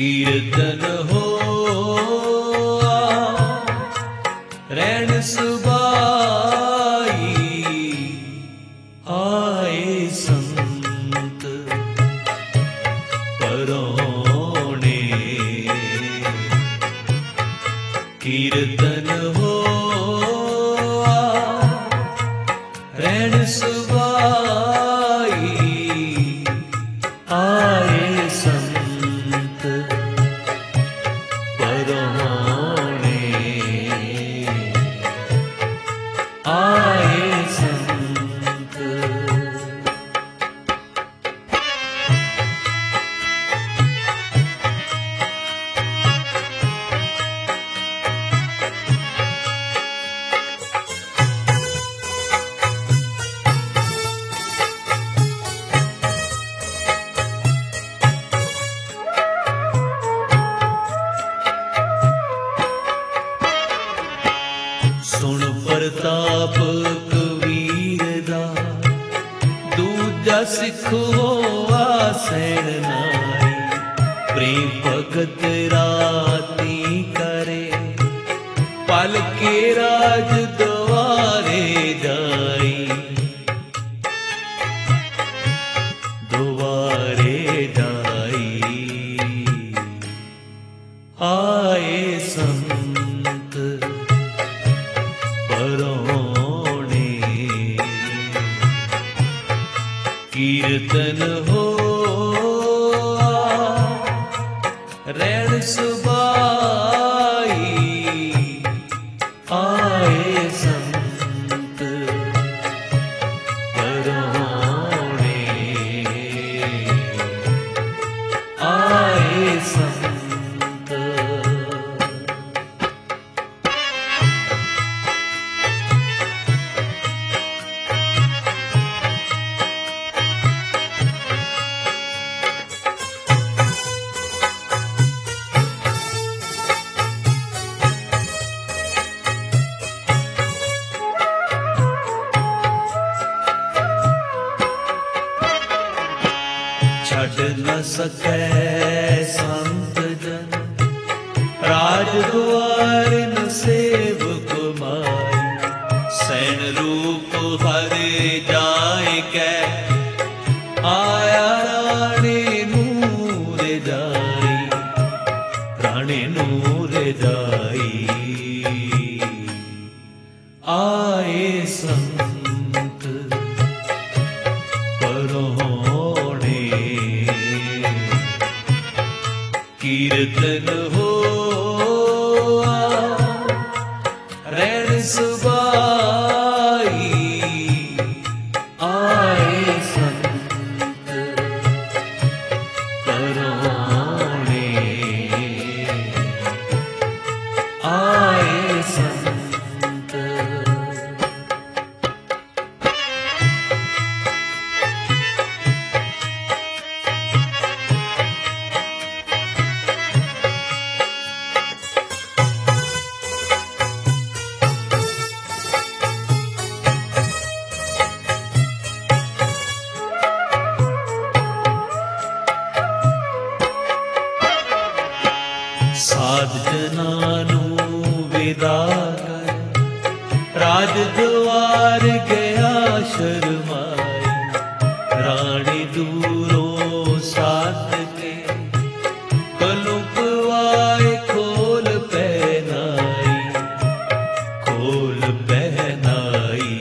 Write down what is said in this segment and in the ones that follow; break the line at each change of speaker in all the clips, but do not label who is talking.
कीर्तन हो रैन सुबाई आए संत परोणे। कीर्तन हो रैन सुबाई आए संत परोणे। आए संत सुन प्रताप कबीर दा दूजा सिख होआ सैन नाई। प्रेम भगत राती करे पल के राज द्वारे जाई। द्वारे जाई आए संत परोणे। कीर्तन हो रैन सुबाई आए संत परोणे। आए संत छड़ न सकै संत जन राज द्वार न सेवक माई। सैन रूप हरे जाए कै आया राणे नूर जाई। राणे नूर जाई आए संत परोणे। कीर्तन हो रैन सुबाई आए संत परोणे। आए संत साध जनानू विदा कर राज द्वार गया शर्माई। रानी दूरों साथ के कलुपवाए खोल पहनाई। खोल पहनाई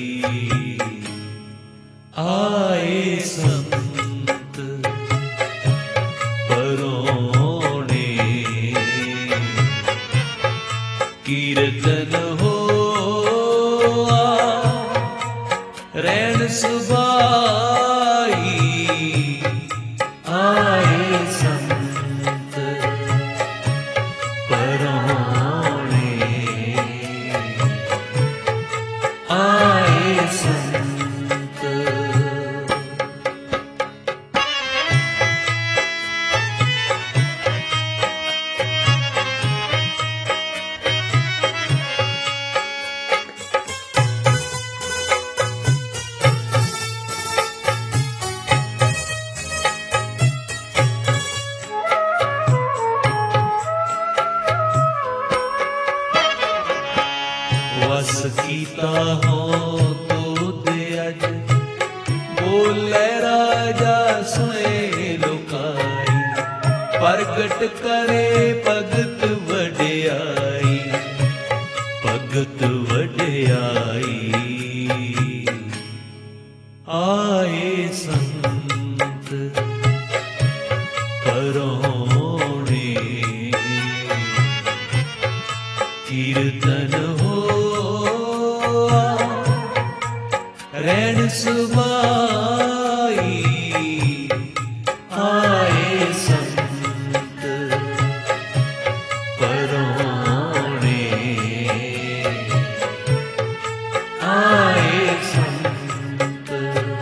आए संत परोणे। कीर्तन हो रैन सुबाई राजा सुने लुकाई, प्रगट करे भगत वड्याई, भगत वड्याई। आए संत परोणे, कीर्तन होआ रैन सुबाई। आए संत परोणे, आए संत।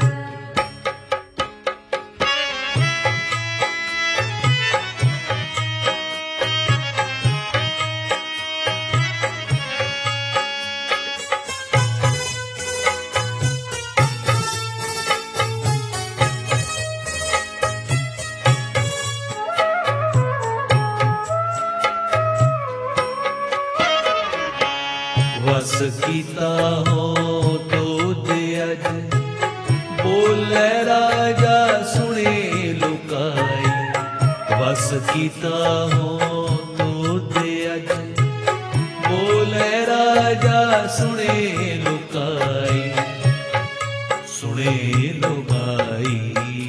वस कीता हो तो अज, बोले राजा सुने लुकाई। वस कीता हो तो अज, बोले राजा सुने लुकाई, सुने लुकाई।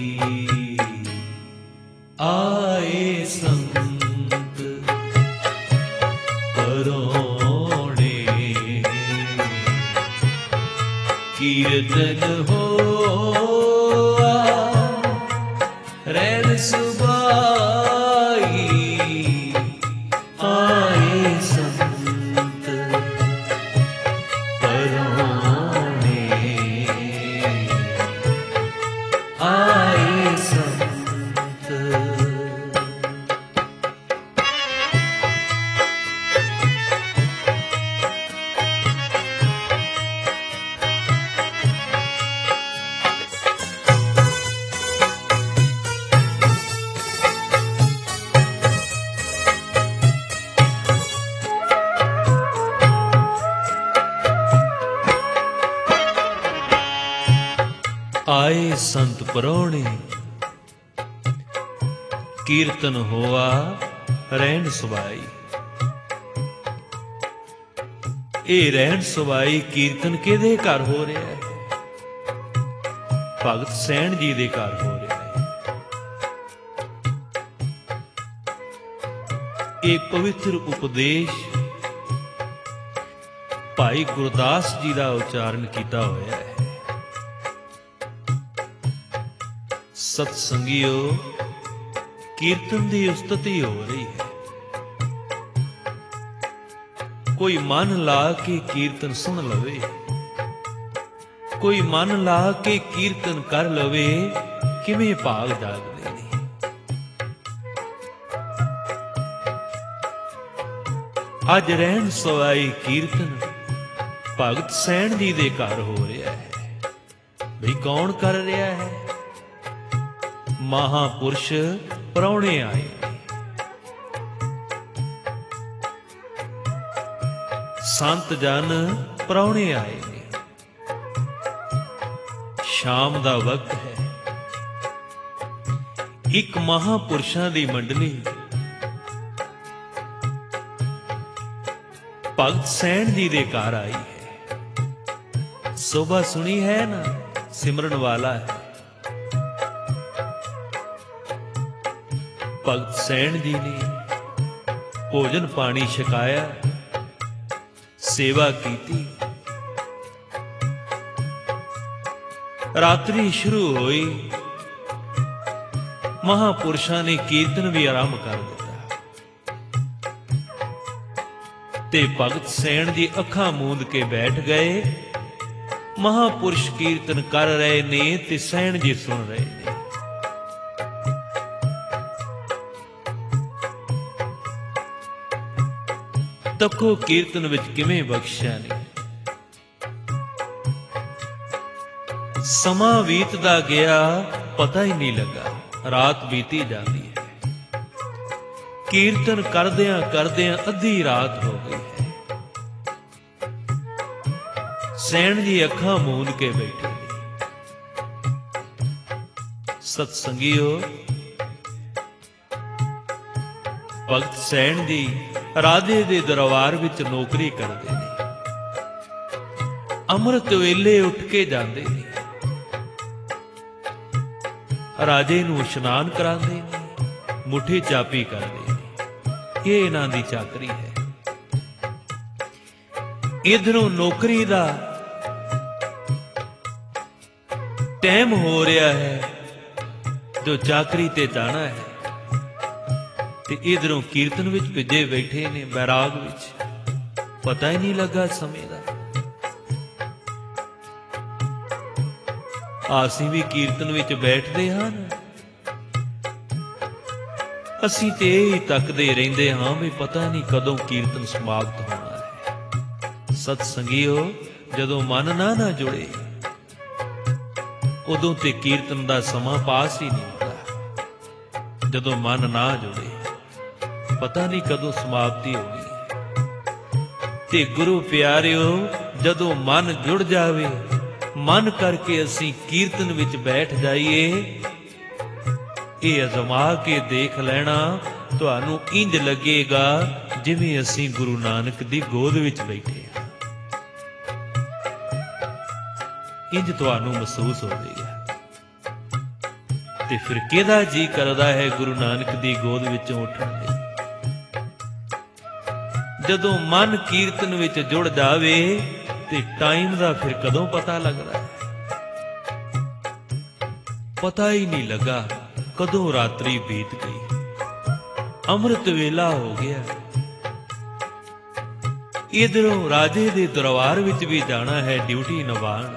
आए संत परोणे, कीर्तन होआ रैन सुबाई। आए संत परोणे, आए संत। आए संत परोणे, कीर्तन होआ रैन सुबाई। ये रैन सुबाई कीर्तन किहदे घर हो रहा है? भगत सैन जी दे घर हो रहा है। एक पवित्र उपदेश भाई गुरदास जी का उच्चारण किया होया है। सत्संगियो, कीर्तन की उस्तति हो रही है। कोई मन ला के कीर्तन सुन लवे, कोई मन ला के कीर्तन कर लवे, किवें भाग जागदे ने। अज रहन सवाई कीर्तन भगत सैन जी दे घर हो रहा है। भाई कौन कर रहा है? महापुरुष परौणे आए। संत जन परौणे आए ने। शाम दा वक्त है। एक महापुरुषां दी मंडली भगत सैन जी दे घर आई है। शोभा सुनी है ना, सिमरन वाला है। भगत सैन जी ने भोजन पानी छकाया, सेवा की। रात्रि शुरू हुई, महापुरुषां ने कीर्तन भी आरंभ कर दिता। ते भगत सैन जी अखां मूंद के बैठ गए। महापुरुष कीर्तन कर रहे ने ते सैन जी सुन रहे ने। तको कीर्तन विच किवें बख्शिया नहीं। समा बीतदा गया, पता ही नहीं लगा। रात बीती जाती है। कीर्तन करदियां करदियां अद्धी रात हो गई है। सैन जी अखां मूंद के बैठे। ਸਤ ਸੰਗੀਓ, ਭਗਤ ਸੈਣ ਜੀ ਰਾਜੇ ਦੇ ਦਰਬਾਰ ਵਿੱਚ ਨੌਕਰੀ ਕਰਦੇ ਨੇ। ਅੰਮ੍ਰਿਤ ਵੇਲੇ ਉੱਠ ਕੇ ਜਾਂਦੇ ਨੇ, ਰਾਜੇ ਨੂੰ ਇਸ਼ਨਾਨ ਕਰਾਉਂਦੇ ਨੇ, ਮੁੱਠੀ ਚਾਪੀ ਕਰਦੇ ਨੇ। ਇਹ ਇਹਨਾਂ ਦੀ ਚਾਕਰੀ ਹੈ। ਇਧਰੋਂ ਨੌਕਰੀ ਦਾ ਟਾਈਮ ਹੋ ਰਿਹਾ ਹੈ, ਜੋ ਚਾਕਰੀ ਤੇ ਜਾਣਾ ਹੈ, ਤੇ ਇਧਰੋਂ ਕੀਰਤਨ ਵਿੱਚ ਭਿੱਜੇ ਬੈਠੇ ਨੇ, ਬੈਰਾਗ ਵਿੱਚ। ਪਤਾ ਹੀ ਨਹੀਂ ਲੱਗਾ ਸਮੇਂ ਦਾ। ਅਸੀਂ ਵੀ ਕੀਰਤਨ ਵਿੱਚ ਬੈਠਦੇ ਹਾਂ, ਅਸੀਂ ਤੇ ਇਹ ਹੀ ਤੱਕਦੇ ਰਹਿੰਦੇ ਹਾਂ ਵੀ ਪਤਾ ਨਹੀਂ ਕਦੋਂ ਕੀਰਤਨ ਸਮਾਪਤ ਹੋਣਾ ਹੈ। ਸਤ ਸੰਗੀਓ, ਜਦੋਂ ਮਨ ਨਾ ਜੁੜੇ, ਉਦੋਂ ਤੇ ਕੀਰਤਨ ਦਾ ਸਮਾਂ ਪਾਸ ਹੀ ਨਹੀਂ ਹੁੰਦਾ। ਜਦੋਂ ਮਨ ਨਾ ਜੁੜੇ, ਪਤਾ ਨਹੀਂ ਕਦੋਂ ਸਮਾਪਤੀ ਹੋਣੀ। ਤੇ ਗੁਰੂ ਪਿਆਰਿਓ, ਜਦੋਂ ਮਨ ਜੁੜ ਜਾਵੇ, ਮਨ ਕਰਕੇ ਅਸੀਂ ਕੀਰਤਨ ਵਿੱਚ ਬੈਠ ਜਾਈਏ, ਇਹ ਅਜ਼ਮਾ ਕੇ ਦੇਖ ਲੈਣਾ, ਤੁਹਾਨੂੰ ਇੰਜ ਲੱਗੇਗਾ ਜਿਵੇਂ ਅਸੀਂ ਗੁਰੂ ਨਾਨਕ ਦੀ ਗੋਦ ਵਿੱਚ ਬੈਠੇ ਹਾਂ। ਇੰਜ ਤੁਹਾਨੂੰ ਮਹਿਸੂਸ ਹੋਵੇਗਾ। ਤੇ ਫਿਰ ਕਿਹਦਾ ਜੀ ਕਰਦਾ ਹੈ ਗੁਰੂ ਨਾਨਕ ਦੀ ਗੋਦ ਵਿੱਚੋਂ ਉੱਠਣ ਲਈ? ਜਦੋਂ ਮਨ ਕੀਰਤਨ ਵਿੱਚ ਜੁੜ ਜਾਵੇ, ਤੇ ਟਾਈਮ ਦਾ ਫਿਰ ਕਦੋਂ ਪਤਾ ਲੱਗਦਾ ਹੈ? ਪਤਾ ਹੀ ਨਹੀਂ ਲੱਗਾ ਕਦੋਂ ਰਾਤਰੀ ਬੀਤ ਗਈ, ਅੰਮ੍ਰਿਤ ਵੇਲਾ ਹੋ ਗਿਆ। ਇਧਰੋਂ ਰਾਜੇ ਦੇ ਦਰਬਾਰ ਵਿੱਚ ਵੀ ਜਾਣਾ ਹੈ ਡਿਊਟੀ ਨਿਭਾਉਣ।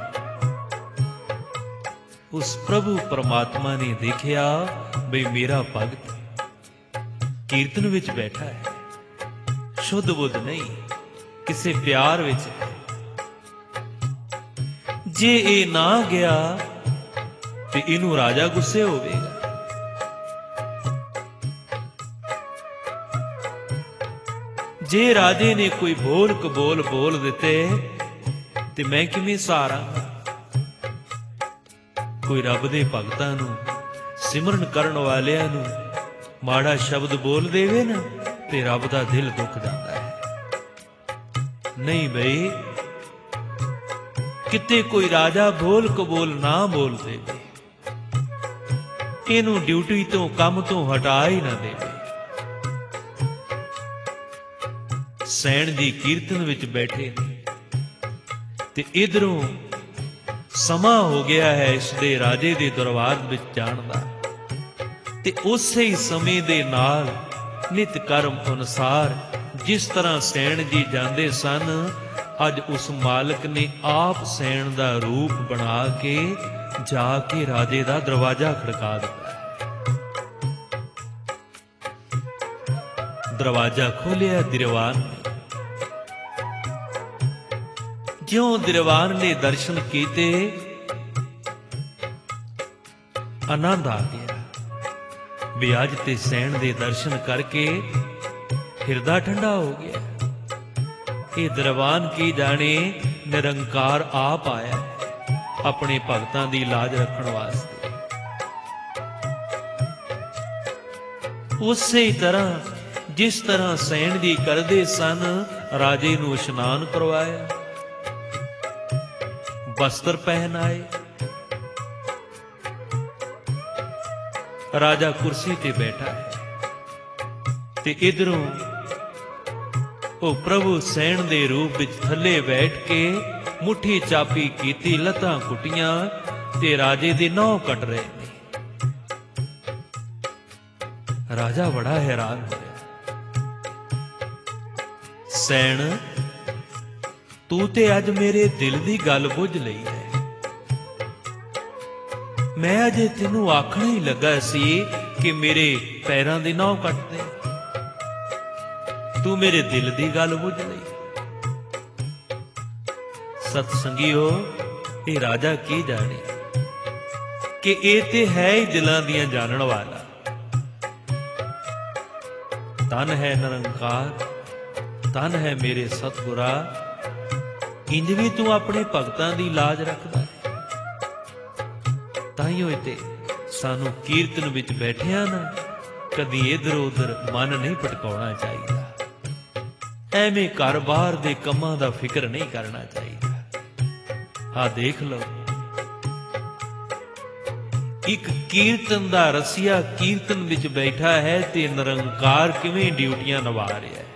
ਉਸ ਪ੍ਰਭੂ ਪਰਮਾਤਮਾ ਨੇ ਦੇਖਿਆ ਬਈ ਮੇਰਾ ਭਗਤ ਕੀਰਤਨ ਵਿੱਚ ਬੈਠਾ ਹੈ, ਸ਼ੁੱਧ ਬੁੱਧ ਨਹੀਂ, ਕਿਸੇ ਪਿਆਰ ਵਿੱਚ। ਜੇ ਇਹ ਨਾ ਗਿਆ ਤੇ ਇਹਨੂੰ ਰਾਜਾ ਗੁੱਸੇ ਹੋਵੇਗਾ। ਜੇ ਰਾਜੇ ਨੇ ਕੋਈ ਬੋਲ ਕਬੋਲ ਬੋਲ ਦਿੱਤੇ ਤੇ ਮੈਂ ਕਿਵੇਂ ਸਹਾਰਾਂ? ਕੋਈ ਰੱਬ ਦੇ ਭਗਤਾਂ ਨੂੰ, ਸਿਮਰਨ ਕਰਨ ਵਾਲਿਆਂ ਨੂੰ ਮਾੜਾ ਸ਼ਬਦ ਬੋਲ ਦੇਵੇ ਨਾ, ਤੇ ਰੱਬ ਦਾ ਦਿਲ ਦੁੱਖ ਜਾਂਦਾ ਹੈ। ਨਹੀਂ ਬਈ, ਕਿਤੇ ਕੋਈ ਰਾਜਾ ਬੋਲ ਕਬੋਲ ਨਾ ਬੋਲ ਦੇਵੇ, ਇਹਨੂੰ ਡਿਊਟੀ ਤੋਂ, ਕੰਮ ਤੋਂ ਹਟਾ ਹੀ ਨਾ ਦੇਵੇ। ਸੈਣ ਜੀ ਕੀਰਤਨ ਵਿੱਚ ਬੈਠੇ ਨੇ, ਤੇ ਇਧਰੋਂ ਸਮਾਂ ਹੋ ਗਿਆ ਹੈ ਇਸ ਦੇ ਰਾਜੇ ਦੇ ਦਰਬਾਰ ਵਿੱਚ ਜਾਣ ਦਾ। ਤੇ ਉਸੇ ਹੀ ਸਮੇਂ ਦੇ ਨਾਲ ਨਿਤ ਕਰਮ ਅਨੁਸਾਰ ਜਿਸ ਤਰ੍ਹਾਂ ਸੈਣ ਜੀ ਜਾਂਦੇ ਸਨ, ਅੱਜ ਉਸ ਮਾਲਕ ਨੇ ਆਪ ਸੈਣ ਦਾ ਰੂਪ ਬਣਾ ਕੇ ਜਾ ਕੇ ਰਾਜੇ ਦਾ ਦਰਵਾਜ਼ਾ ਖੜਕਾ ਦਿੱਤਾ। ਦਰਵਾਜ਼ਾ ਖੋਲਿਆ ਦਿਰਵਾਨ ਨੇ। ਜਿਉਂ ਦਿਰਵਾਨ ਨੇ ਦਰਸ਼ਨ ਕੀਤੇ, ਆਨੰਦ ਆ ਗਿਆ ਵੀ ਅੱਜ ਤੇ ਸੈਣ ਦੇ ਦਰਸ਼ਨ ਕਰਕੇ ਹਿਰਦਾ ਠੰਡਾ ਹੋ ਗਿਆ। ਇਹ ਦਿਰਵਾਨ ਕੀ ਜਾਣੇ, ਨਿਰੰਕਾਰ ਆਪ ਆਇਆ ਹੈ ਆਪਣੇ ਭਗਤਾਂ ਦੀ ਲਾਜ ਰੱਖਣ ਵਾਸਤੇ। ਉਸੇ ਤਰ੍ਹਾਂ ਜਿਸ ਤਰ੍ਹਾਂ ਸੈਣ ਜੀ ਕਰਦੇ ਸਨ, ਰਾਜੇ ਨੂੰ ਇਸ਼ਨਾਨ ਕਰਵਾਇਆ, ਵਸਤਰ ਪਹਿਨਾਏ। ਰਾਜਾ ਕੁਰਸੀ ਤੇ ਬੈਠਾ ਹੈ, ਤੇ ਇਧਰੋਂ ਉਹ ਪ੍ਰਭੂ ਸੈਣ ਦੇ ਰੂਪ ਵਿੱਚ ਥੱਲੇ ਬੈਠ ਕੇ ਮੁੱਠੀ ਚਾਪੀ ਕੀਤੀ, ਲੱਤਾਂ ਕੁੱਟੀਆਂ, ਤੇ ਰਾਜੇ ਦੇ ਨਹੁੰ ਕੱਟ ਰਹੇ ਨੇ। ਰਾਜਾ ਬੜਾ ਹੈਰਾਨ ਹੋਇਆ। ਸੈਣ, ਤੂੰ ਤੇ ਅੱਜ ਮੇਰੇ ਦਿਲ ਦੀ ਗੱਲ ਬੁੱਝ ਲਈ ਹੈ। ਮੈਂ ਅਜੇ ਤੈਨੂੰ ਆਖਣਾ ਹੀ ਲੱਗਾ ਸੀ ਕਿ ਮੇਰੇ ਪੈਰਾਂ ਦੇ ਨਹੁੰ ਕੱਟ ਦੇ। ਤੂੰ ਮੇਰੇ ਦਿਲ ਦੀ ਗੱਲ ਬੁੱਝ ਲਈ। ਸਤ ਸੰਗੀਓ, ਇਹ ਰਾਜਾ ਕੀ ਜਾਣੇ ਕਿ ਇਹ ਤੇ ਹੈ ਹੀ ਦਿਲਾਂ ਦੀਆਂ ਜਾਣਨ ਵਾਲਾ। ਧਨ ਹੈ ਨਿਰੰਕਾਰ, ਧਨ ਹੈ ਮੇਰੇ ਸਤਿਗੁਰਾ, ਇੰਜ ਵੀ ਤੂੰ ਆਪਣੇ ਭਗਤਾਂ ਦੀ ਲਾਜ ਰੱਖਦਾ ਹੈ। ਤਾਈਓ ਤੇ ਸਾਨੂੰ ਕੀਰਤਨ ਵਿੱਚ ਬੈਠਿਆਂ ਨਾ ਕਦੀ ਇੱਧਰ ਉੱਧਰ ਮਨ ਨਹੀਂ ਭਟਕਾਉਣਾ ਚਾਹੀਦਾ। ਐਵੇਂ ਘਰ-ਬਾਰ ਦੇ ਕੰਮਾਂ ਦਾ ਫਿਕਰ ਨਹੀਂ ਕਰਨਾ ਚਾਹੀਦਾ। ਆਹ ਦੇਖ ਲਓ, ਇੱਕ ਕੀਰਤਨ ਦਾ ਰਸੀਆ ਕੀਰਤਨ ਵਿੱਚ ਬੈਠਾ ਹੈ ਤੇ ਨਿਰੰਕਾਰ ਕਿਵੇਂ ਡਿਊਟੀਆਂ ਨਿਭਾ ਰਿਹਾ ਹੈ।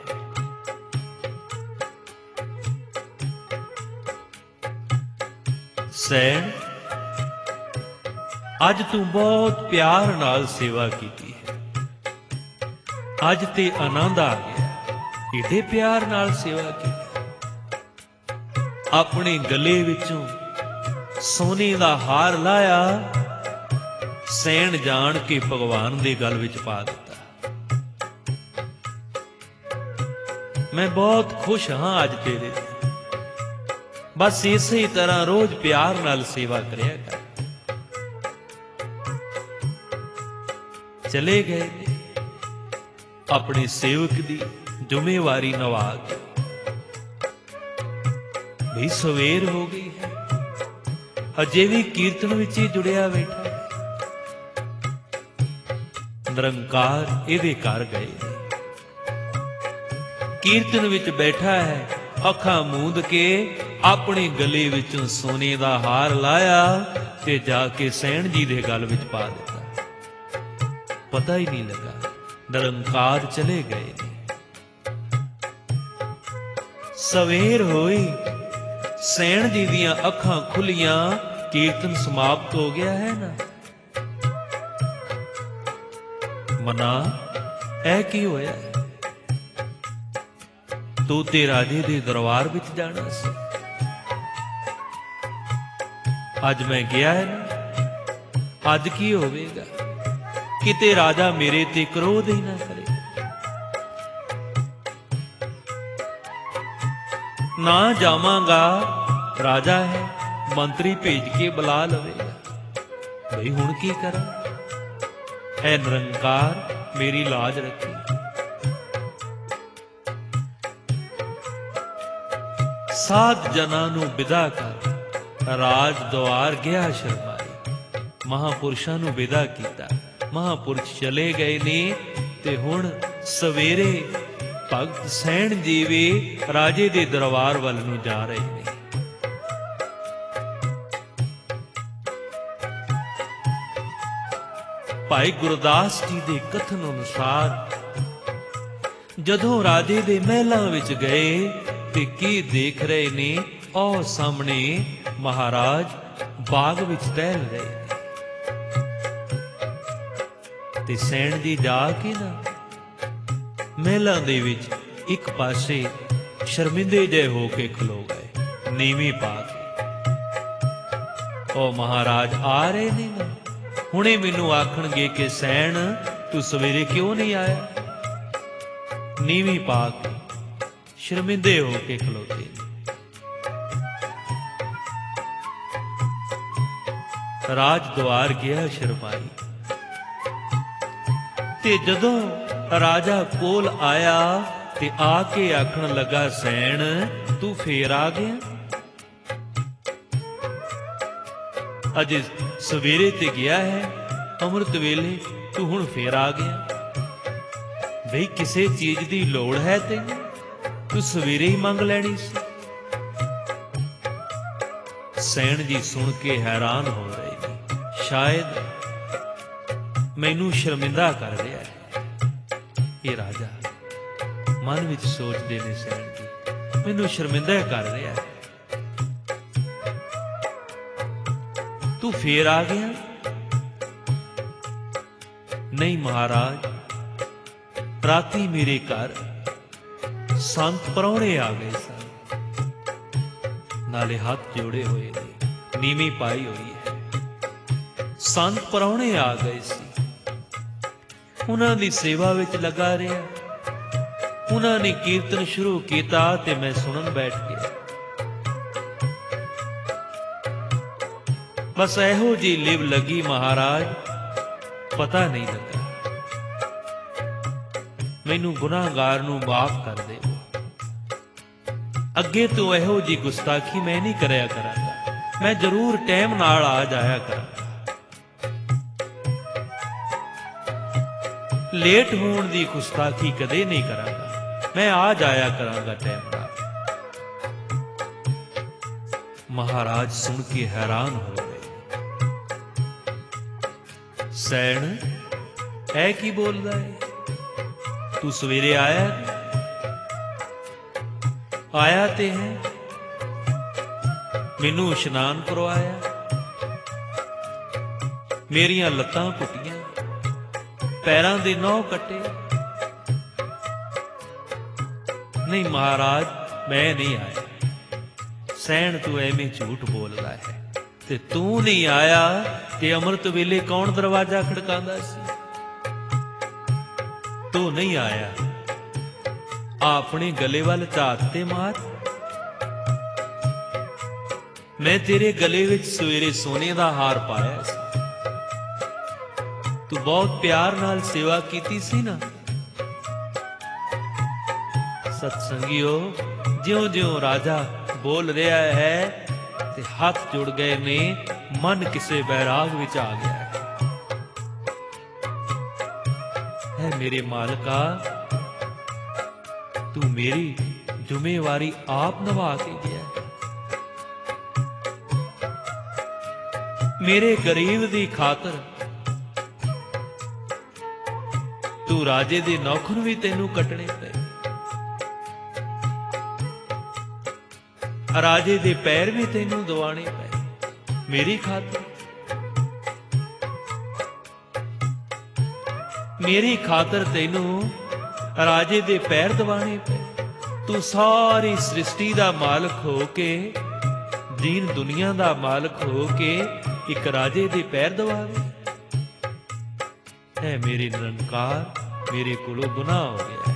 ਸੈਣ, ਅੱਜ ਤੂੰ ਬਹੁਤ ਪਿਆਰ ਨਾਲ ਸੇਵਾ ਕੀਤੀ ਹੈ। ਅੱਜ ਤੇ ਆਨੰਦ ਆ ਗਿਆ, ਏਡੇ ਪਿਆਰ ਨਾਲ ਸੇਵਾ ਕੀਤੀ। ਆਪਣੇ ਗਲੇ ਵਿੱਚੋਂ ਸੋਨੇ ਦਾ ਹਾਰ ਲਾਇਆ, ਸੈਣ ਜਾਣ ਕੇ ਭਗਵਾਨ ਦੇ ਗਲ ਵਿੱਚ ਪਾ ਦਿੱਤਾ। ਮੈਂ ਬਹੁਤ ਖੁਸ਼ ਹਾਂ ਅੱਜ ਤੇਰੇ ਤੇ। ਬਸ ਇਸੇ ਤਰ੍ਹਾਂ ਰੋਜ਼ ਪਿਆਰ ਨਾਲ ਸੇਵਾ ਕਰਿਆ ਕਰ। ਚਲੇ ਗਏ ਆਪਣੇ ਸੇਵਕ ਦੀ ਜ਼ਿੰਮੇਵਾਰੀ ਨਿਭਾ ਕੇ। ਵੀ ਸਵੇਰ ਹੋ ਗਈ ਹੈ, ਅਜੇ ਵੀ ਕੀਰਤਨ ਵਿੱਚ ਹੀ ਜੁੜਿਆ ਬੈਠਾ ਹੈ। ਨਿਰੰਕਾਰ ਇਹਦੇ ਘਰ ਗਏ, ਕੀਰਤਨ ਵਿੱਚ ਬੈਠਾ ਹੈ, ਅੱਖਾਂ ਮੂੰਦ ਕੇ ਆਪਣੇ ਗਲੇ ਵਿੱਚੋਂ ਸੋਨੇ ਦਾ ਹਾਰ ਲਾਇਆ ਤੇ ਜਾ ਕੇ ਸੈਣ ਜੀ ਦੇ ਗਲ ਵਿੱਚ ਪਾ ਦਿੱਤਾ। ਪਤਾ ਹੀ ਨਹੀਂ ਲੱਗਾ, ਨਿਰੰਕਾਰ ਚਲੇ ਗਏ ਨੇ। ਸਵੇਰ ਹੋਈ, ਸੈਣ ਜੀ ਦੀਆਂ ਅੱਖਾਂ ਖੁੱਲੀਆਂ, ਕੀਰਤਨ ਸਮਾਪਤ ਹੋ ਗਿਆ ਹੈ ਨਾ। ਮਨਾ, ਇਹ ਕੀ ਹੋਇਆ? ਤੂੰ ਤੇ ਰਾਜੇ ਦੇ ਦਰਬਾਰ ਵਿੱਚ ਜਾਣਾ ਸੀ। ਅੱਜ ਮੈਂ ਗਿਆ ਹੈ ਨਾ, ਅੱਜ ਕੀ ਹੋਵੇਗਾ? ਕਿਤੇ ਰਾਜਾ ਮੇਰੇ ਤੇ ਕ੍ਰੋਧ ਹੀ ਨਾ ਕਰੇ। ਨਾ ਜਾਵਾਂਗਾ, ਰਾਜਾ ਹੈ, ਮੰਤਰੀ ਭੇਜ ਕੇ ਬੁਲਾ ਲਵੇਗਾ। ਬਈ ਹੁਣ ਕੀ ਕਰਾਂ? ਐ ਨਿਰੰਕਾਰ, ਮੇਰੀ ਲਾਜ ਰੱਖੀ। ਸਾਧ ਜਨਾਂ ਨੂੰ ਵਿਦਾ ਕਰ ਰਾਜ ਦੁਆਰ ਗਿਆ ਸ਼ਰਮਾਈ। ਮਹਾਂਪੁਰਸ਼ਾਂ ਨੂੰ ਵਿਦਾ ਕੀਤਾ, ਮਹਾਂਪੁਰਸ਼ ਚਲੇ ਗਏ ਨੇ ਤੇ ਹੁਣ ਸਵੇਰੇ ਭਗਤ ਸੈਣ ਜੀ ਵੀ ਰਾਜੇ ਦੇ ਦਰਬਾਰ ਵੱਲ ਨੂੰ ਜਾ ਰਹੇ ਨੇ। ਭਾਈ ਗੁਰਦਾਸ ਜੀ ਦੇ ਕਥਨ ਅਨੁਸਾਰ ਜਦੋਂ ਰਾਜੇ ਦੇ ਮਹਿਲਾਂ ਵਿੱਚ ਗਏ ਤੇ ਕੀ ਦੇਖ ਰਹੇ ਨੇ? ਉਹ ਸਾਹਮਣੇ ਮਹਾਰਾਜ ਬਾਗ ਵਿੱਚ ਟਹਿਲ ਰਹੇ ਨੇ ਤੇ ਸੈਣ ਜੀ ਜਾ ਕੇ ਨਾ ਮਹਿਲਾਂ ਦੇ ਵਿੱਚ ਇੱਕ ਪਾਸੇ ਸ਼ਰਮਿੰਦੇ ਜਿਹੇ ਹੋ ਕੇ ਖਲੋ ਗਏ, ਨੀਵੀਂ ਪਾ ਕੇ। ਉਹ ਮਹਾਰਾਜ ਆ ਰਹੇ ਨੇ ਨਾ, ਹੁਣੇ ਮੈਨੂੰ ਆਖਣਗੇ ਕਿ ਸੈਣ ਤੂੰ ਸਵੇਰੇ ਕਿਉਂ ਨਹੀਂ ਆਇਆ। ਨੀਵੀਂ ਪਾ ਕੇ ਸ਼ਰਮਿੰਦੇ ਹੋ ਕੇ ਖਲੋਤੇ ਨੇ। ਰਾਜ ਦੁਆਰ ਗਿਆ ਸ਼ਰਮਾਈ ਤੇ ਜਦੋਂ ਰਾਜਾ ਕੋਲ ਆਇਆ ਤੇ ਆ ਕੇ ਆਖਣ ਲੱਗਾ, ਸੈਣ ਤੂੰ ਫੇਰ ਆ ਗਿਆ? ਅਜੇ ਸਵੇਰੇ ਤੇ ਗਿਆ ਹੈ, ਅੰਮ੍ਰਿਤ ਵੇਲੇ ਤੂੰ ਹੁਣ ਫੇਰ ਆ ਗਿਆ। ਬਈ ਕਿਸੇ ਚੀਜ਼ ਦੀ ਲੋੜ ਹੈ ਤੈਨੂੰ? ਤੂੰ ਸਵੇਰੇ ਹੀ ਮੰਗ ਲੈਣੀ ਸੀ। ਸੈਣ ਜੀ ਸੁਣ ਕੇ ਹੈਰਾਨ ਹੋ ਰਹੇ ਨੇ, ਸ਼ਾਇਦ ਮੈਨੂੰ ਸ਼ਰਮਿੰਦਾ ਕਰ ਰਿਹਾ ਹੈ ਇਹ ਰਾਜਾ। ਮਨ ਵਿੱਚ ਸੋਚਦੇ ਨੇ ਸੈਣ ਜੀ, ਮੈਨੂੰ ਸ਼ਰਮਿੰਦਾ ਕਰ ਰਿਹਾ ਹੈ। ਤੂੰ ਫੇਰ ਆ ਗਿਆ? ਨਹੀਂ ਮਹਾਰਾਜ, ਰਾਤੀ ਮੇਰੇ ਘਰ ਸੰਤ ਪ੍ਰਾਹੁਣੇ ਆ ਗਏ ਸਨ, ਨਾਲੇ ਹੱਥ ਜੋੜੇ ਹੋਏ ਨੇ, ਨੀਵੀਂ ਪਾਈ ਹੋਈ ਹੈ। ਸੰਤ ਪ੍ਰਾਹੁਣੇ ਆ ਗਏ ਸੀ, ਉਹਨਾਂ ਦੀ ਸੇਵਾ ਵਿੱਚ ਲੱਗਾ ਰਿਹਾ। ਉਹਨਾਂ ਨੇ ਕੀਰਤਨ ਸ਼ੁਰੂ ਕੀਤਾ ਤੇ ਮੈਂ ਸੁਣਨ ਬੈਠ ਗਿਆ। ਬਸ ਇਹੋ ਜਿਹੀ ਲਿਵ ਲੱਗੀ ਮਹਾਰਾਜ, ਪਤਾ ਨਹੀਂ ਲੱਗਾ। ਮੈਨੂੰ ਗੁਨਾਹਗਾਰ ਨੂੰ ਮਾਫ ਕਰ ਦੇ। ਅੱਗੇ ਤੋਂ ਇਹੋ ਜਿਹੀ ਗੁਸਤਾਖੀ ਮੈਂ ਨਹੀਂ ਕਰਿਆ ਕਰਾਂਗਾ। ਮੈਂ ਜ਼ਰੂਰ ਟਾਈਮ ਨਾਲ ਆ ਜਾਇਆ ਕਰਾਂਗਾ। ਲੇਟ ਹੋਣ ਦੀ ਗੁਸਤਾਖੀ ਕਦੇ ਨਹੀਂ ਕਰਾਂਗਾ। ਮੈਂ ਆ ਜਾਇਆ ਕਰਾਂਗਾ ਟਾਈਮ ਨਾਲ। ਮਹਾਰਾਜ ਸੁਣ ਕੇ ਹੈਰਾਨ ਹੋ ਗਏ। ਸੈਣ, ਐ ਕੀ ਬੋਲਦਾ ਹੈ? ਤੂੰ ਸਵੇਰੇ ਆਇਆ ਤੇ ਹੈ, ਮੈਨੂੰ ਇਸ਼ਨਾਨ ਕਰਵਾਇਆ, ਮੇਰੀਆਂ ਲੱਤਾਂ ਘੁੱਟੀਆਂ, ਪੈਰਾਂ ਦੇ ਨਹੁੰ ਕੱਟੇ। ਨਹੀਂ ਮਹਾਰਾਜ, ਮੈਂ ਨਹੀਂ ਆਇਆ। ਸੈਣ, ਤੂੰ ਐਵੇਂ ਝੂਠ ਬੋਲਦਾ ਹੈ। ਤੇ ਤੂੰ ਨਹੀਂ ਆਇਆ ਤੇ ਅੰਮ੍ਰਿਤ ਵੇਲੇ ਕੌਣ ਦਰਵਾਜ਼ਾ ਖੜਕਾਉਂਦਾ ਸੀ? ਤੂੰ ਨਹੀਂ ਆਇਆ। ਆਪਣੇ ਗਲੇ ਵੱਲ ਝਾਤ ਤੇ ਮਾਰ। ਮੈਂ ਤੇਰੇ ਗਲੇ ਵਿੱਚ ਸਵੇਰੇ ਸੋਨੇ ਦਾ ਹਾਰ ਪਾਇਆ ਸੀ। ਤੂੰ ਬਹੁਤ ਪਿਆਰ ਨਾਲ ਸੇਵਾ ਕੀਤੀ ਸੀ ਨਾ। ਸਤਸੰਗੀਓ, ਜਿਉਂ-ਜਿਉਂ ਰਾਜਾ ਬੋਲ ਰਿਹਾ ਹੈ ਤੇ ਹੱਥ ਜੁੜ ਗਏ ਨੇ, ਮਨ ਕਿਸੇ ਬੈਰਾਗ ਵਿੱਚ ਆ ਗਿਆ ਹੈ। ਮੇਰੇ ਮਾਲਕਾ, ਤੂੰ ਮੇਰੀ ਜ਼ਿੰਮੇਵਾਰੀ ਆਪ ਨਿਭਾ ਕੇ ਗਿਆ। ਮੇਰੇ ਗਰੀਬ ਦੀ ਖਾਤਰ ਤੂੰ ਰਾਜੇ ਦੇ ਨੌਕਰ ਵੀ ਤੈਨੂੰ ਕੱਟਣੇ ਪਏ, ਰਾਜੇ ਦੇ ਪੈਰ ਵੀ ਤੈਨੂੰ ਦਵਾਣੇ ਪਏ ਮੇਰੀ ਖਾਤਰ। ਮੇਰੀ ਖਾਤਰ ਤੈਨੂੰ ਰਾਜੇ ਦੇ ਪੈਰ ਦਵਾਣੇ ਪਏ। ਤੂੰ ਸਾਰੀ ਸ੍ਰਿਸ਼ਟੀ ਦਾ ਮਾਲਕ ਹੋ ਕੇ, ਦੀਨ ਦੁਨੀਆ ਦਾ ਮਾਲਕ ਹੋ ਕੇ ਇੱਕ ਰਾਜੇ ਦੇ ਪੈਰ ਦਵਾਵੇ। ਐ ਮੇਰੇ ਨਿਰੰਕਾਰ, ਮੇਰੇ ਕੋਲੋਂ ਗੁਨਾਹ ਹੋ ਗਿਆ।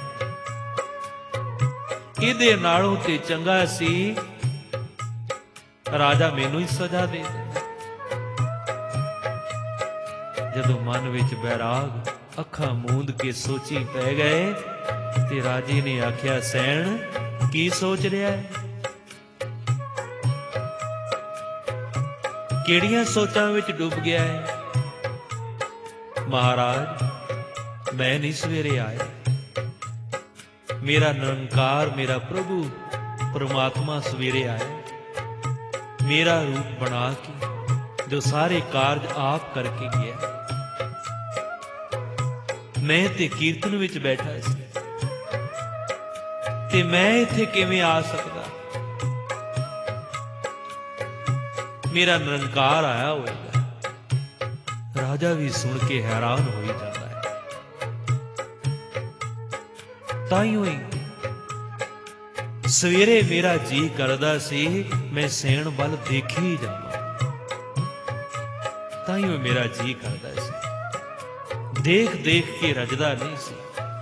ਇਹਦੇ ਨਾਲੋਂ ਤੇ ਚੰਗਾ ਸੀ ਰਾਜਾ ਮੈਨੂੰ ਹੀ ਸਜ਼ਾ ਦੇ ਦਿੰਦਾ। ਜਦੋਂ ਮਨ ਵਿੱਚ ਬੈਰਾਗ ਅੱਖਾਂ ਮੂੰਦ ਕੇ ਸੋਚੀ ਪੈ ਗਏ ਤੇ ਰਾਜੇ ਨੇ ਆਖਿਆ, ਸੈਣ, ਕੀ ਸੋਚ ਰਿਹਾ ਹੈ? ਕਿਹੜੀਆਂ ਸੋਚਾਂ ਵਿੱਚ ਡੁੱਬ ਗਿਆ ਹੈ? ਮਹਾਰਾਜ, ਮੈਂ ਨਹੀਂ ਸਵੇਰੇ ਆਇਆ। ਮੇਰਾ ਨਿਰੰਕਾਰ, ਮੇਰਾ ਪ੍ਰਭੂ ਪਰਮਾਤਮਾ ਸਵੇਰੇ ਆਇਆ, ਮੇਰਾ ਰੂਪ ਬਣਾ ਕੇ, ਜੋ ਸਾਰੇ ਕਾਰਜ ਆਪ ਕਰਕੇ ਗਿਆ। ਮੈਂ ਤੇ ਕੀਰਤਨ ਵਿੱਚ ਬੈਠਾ ਸੀ ਤੇ ਮੈਂ ਇੱਥੇ ਕਿਵੇਂ ਆ ਸਕਦਾ? ਮੇਰਾ ਨਿਰੰਕਾਰ ਆਇਆ ਹੋਵੇਗਾ। ਰਾਜਾ ਵੀ ਸੁਣ ਕੇ ਹੈਰਾਨ ਹੋਈ ਜਾਂਦਾ ਹੈ। ਤਾਈਓ ਹੀ ਸਵੇਰੇ ਮੇਰਾ ਜੀ ਕਰਦਾ ਸੀ ਮੈਂ ਸੈਣ ਵੱਲ ਦੇਖੀ ਜਾਵਾਂ। ਤਾਈਓ ਮੇਰਾ ਜੀ ਕਰਦਾ ਸੀ, ਦੇਖ ਦੇਖ ਕੇ ਰੱਜਦਾ ਨਹੀਂ ਸੀ।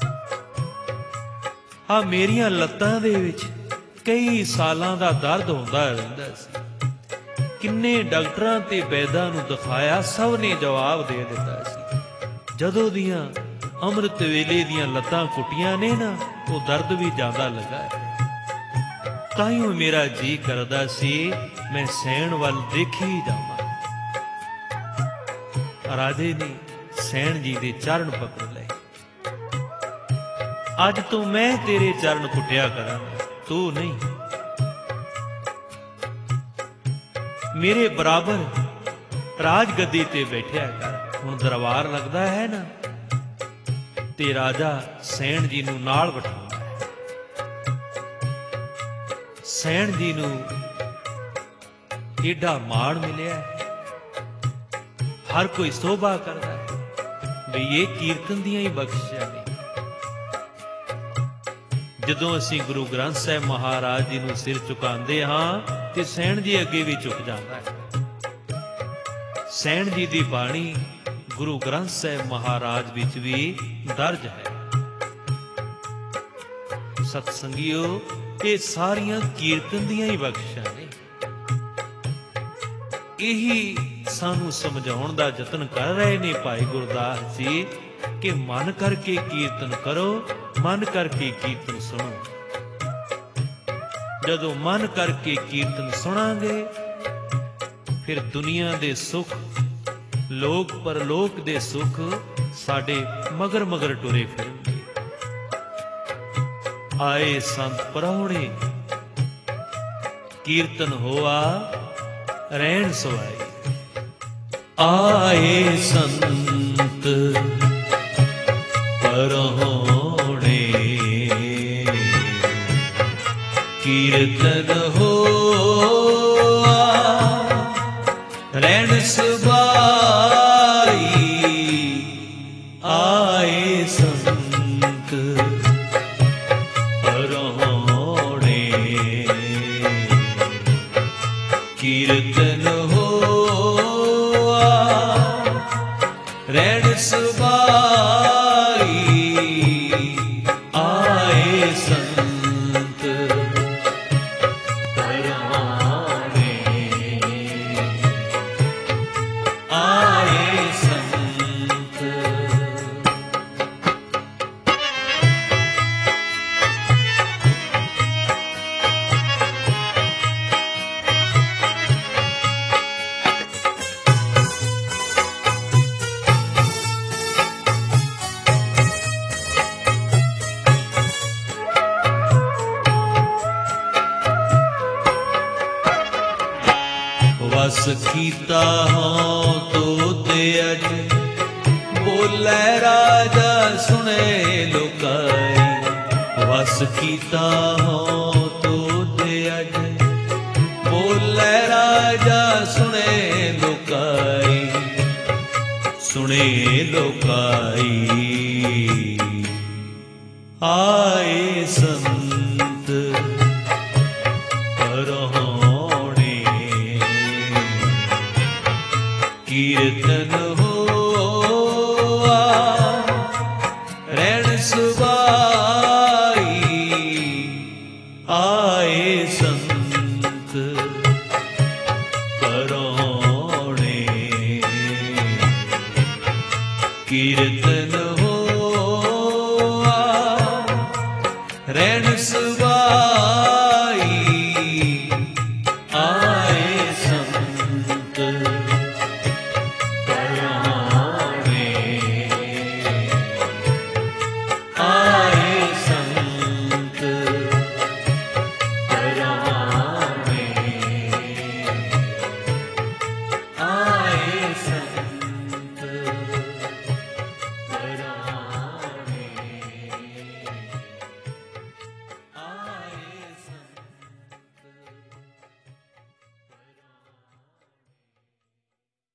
ਆ ਮੇਰੀਆਂ ਲੱਤਾਂ ਦੇ ਵਿੱਚ ਕਈ ਸਾਲਾਂ ਦਾ ਦਰਦ ਹੁੰਦਾ ਰਹਿੰਦਾ ਸੀ। ਕਿੰਨੇ ਡਾਕਟਰਾਂ ਤੇ ਵੈਦਾਂ ਨੂੰ ਦਿਖਾਇਆ, ਸਭ ਨੇ ਜਵਾਬ ਦੇ ਦਿੱਤਾ ਸੀ, ਜਦੋਂ ਦੀਆਂ ਅੰਮ੍ਰਿਤ ਵੇਲੇ ਦੀਆਂ ਲੱਤਾਂ ਕੁੱਟੀਆਂ ਨੇ ਨਾ, ਉਹ ਦਰਦ ਵੀ ਜ਼ਿਆਦਾ ਲੱਗਾ ਹੈ। ਤਾਈਓ ਮੇਰਾ ਜੀ ਕਰਦਾ ਸੀ ਮੈਂ ਸੈਣ ਵੱਲ ਦੇਖੀ ਜਾਵਾਂ। ਰਾਜੇ ਨੇ ਸੈਣ ਜੀ ਦੇ ਚਰਨ ਪਕੜ ਲਏ। ਅੱਜ ਤੋਂ ਮੈਂ ਤੇਰੇ ਚਰਨ ਕੁੱਟਿਆ ਕਰਾਂਗਾ, ਤੂੰ ਨਹੀਂ। ਮੇਰੇ ਬਰਾਬਰ ਰਾਜ ਗੱਦੀ ਤੇ ਬੈਠਿਆ ਕਰ। ਹੁਣ ਦਰਬਾਰ ਲੱਗਦਾ ਹੈ ਨਾ, ਤੇ ਰਾਜਾ ਸੈਣ ਜੀ ਨੂੰ ਨਾਲ ਬਿਠਾਉਂਦਾ ਹੈ। ਸੈਣ ਜੀ ਨੂੰ ਏਡਾ ਮਾਣ ਮਿਲਿਆ ਹੈ, ਹਰ ਕੋਈ ਸੋਭਾ ਕਰਦਾ ਹੈ ਵੀ ਇਹ ਕੀਰਤਨ ਦੀਆਂ ਹੀ ਬਖਸ਼ਿਸ਼ਾਂ ਨੇ। ਜਦੋਂ ਅਸੀਂ ਗੁਰੂ ਗ੍ਰੰਥ ਸਾਹਿਬ ਮਹਾਰਾਜ ਜੀ ਨੂੰ ਸਿਰ ਝੁਕਾਉਂਦੇ ਹਾਂ ਤੇ ਸੈਣ ਜੀ ਅੱਗੇ ਵੀ ਝੁਕ ਜਾਂਦਾ ਹੈ। ਸੈਣ ਜੀ ਦੀ ਬਾਣੀ ਗੁਰੂ ਗ੍ਰੰਥ ਸਾਹਿਬ ਮਹਾਰਾਜ ਵਿੱਚ ਵੀ ਦਰਜ ਹੈ। ਸਤਸੰਗੀਓ, ਇਹ ਸਾਰੀਆਂ ਕੀਰਤਨ ਦੀਆਂ ਹੀ ਬਖਸ਼ਿਸ਼ਾਂ ਨੇ। ਇਹੀ ਸਾਨੂੰ ਸਮਝਾਉਣ ਦਾ ਯਤਨ ਕਰ ਰਹੇ ਨੇ ਭਾਈ ਗੁਰਦਾਸ ਜੀ ਕਿ ਮਨ ਕਰਕੇ ਕੀਰਤਨ ਕਰੋ, ਮਨ ਕਰਕੇ ਕੀਰਤਨ ਸੁਣੋ। ਜਦੋਂ ਮਨ ਕਰਕੇ ਕੀਰਤਨ ਸੁਣਾਂਗੇ ਫਿਰ ਦੁਨੀਆ ਦੇ ਸੁੱਖ, ਲੋਕ ਪਰਲੋਕ ਦੇ ਸੁੱਖ साडे मगर मगर टुरे फिरनगे। आए संत परौणे कीर्तन होआ रैन सवाई। आए संत परौणे कीर्तन होआ रैन सवाई। आए संत परौणे कीर्तन होआ रैन सवाई। आए संत परौणे आए संत। वस कीता हों तो ते अज बोले राजा सुने लोकाई। वस कीता हों तो ते अज बोले राजा सुने लोकाई। सुने लोकाई। आए संत परौणे कीर्तन होआ रैन सवाई। आए संत परौणे कीर्तन